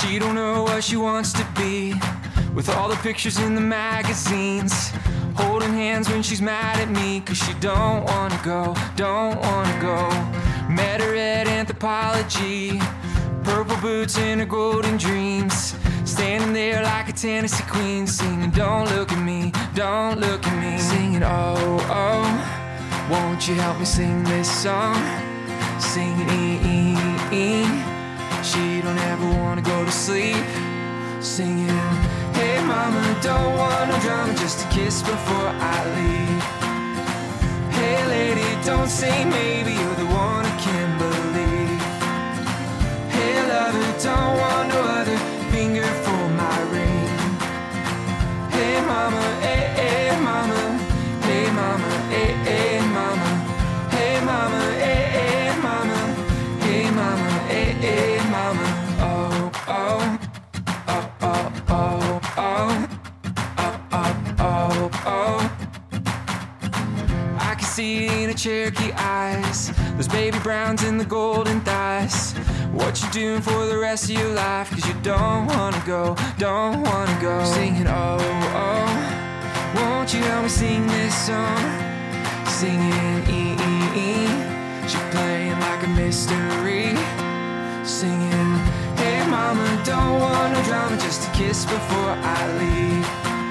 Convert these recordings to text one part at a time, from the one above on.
She don't know what she wants to be, with all the pictures in the magazines, holding hands when she's mad at me, cause she don't wanna go, don't wanna go. Met her at Anthropology, purple boots and her golden dreams, standing there like a Tennessee queen, singing don't look at me, don't look at me. Singing oh, oh, won't you help me sing this song? Singing E. She don't ever wanna go to sleep. Singing, hey mama, don't want no drama, just a kiss before I leave. Hey lady, don't say maybe, you're the one I can't believe. Hey lover, don't want no other, finger for my ring. Hey mama, eh, mama. Hey mama, eh, mama. Hey mama, eh, mama. Hey mama, eh, mama. Oh, oh. Oh, oh, oh, oh. Oh, oh, oh, oh. I can see it in her Cherokee eyes, those baby browns and the golden thighs. What you doing for the rest of your life? Cause you don't wanna go, don't wanna go. Singing oh, oh, won't you help me sing this song? Singing E. She playing like a mystery. Singing, hey mama, don't want no drama, just a kiss before I leave.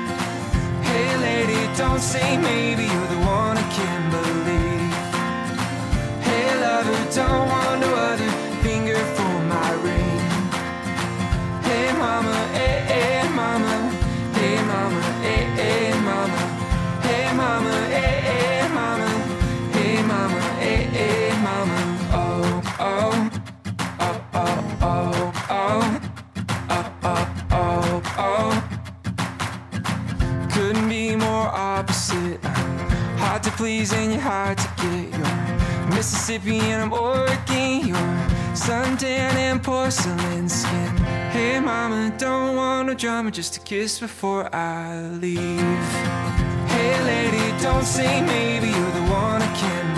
Hey lady, don't say maybe, you're the one I can't believe. Hey lover, don't want no other, finger for my ring. Hey mama, eh, mama. Hey mama, eh, mama. Hey mama, eh, mama. Hey mama, eh, mama. Oh, oh. Oh, oh, oh, oh. Oh, oh, oh, oh. Couldn't be more opposite. Hard to please and you're hard to get. You're Mississippi and I'm Oregon. You're suntan and porcelain skin. Hey mama, don't want no drama, just a kiss before I leave. Hey lady, don't say maybe, you're the one I can't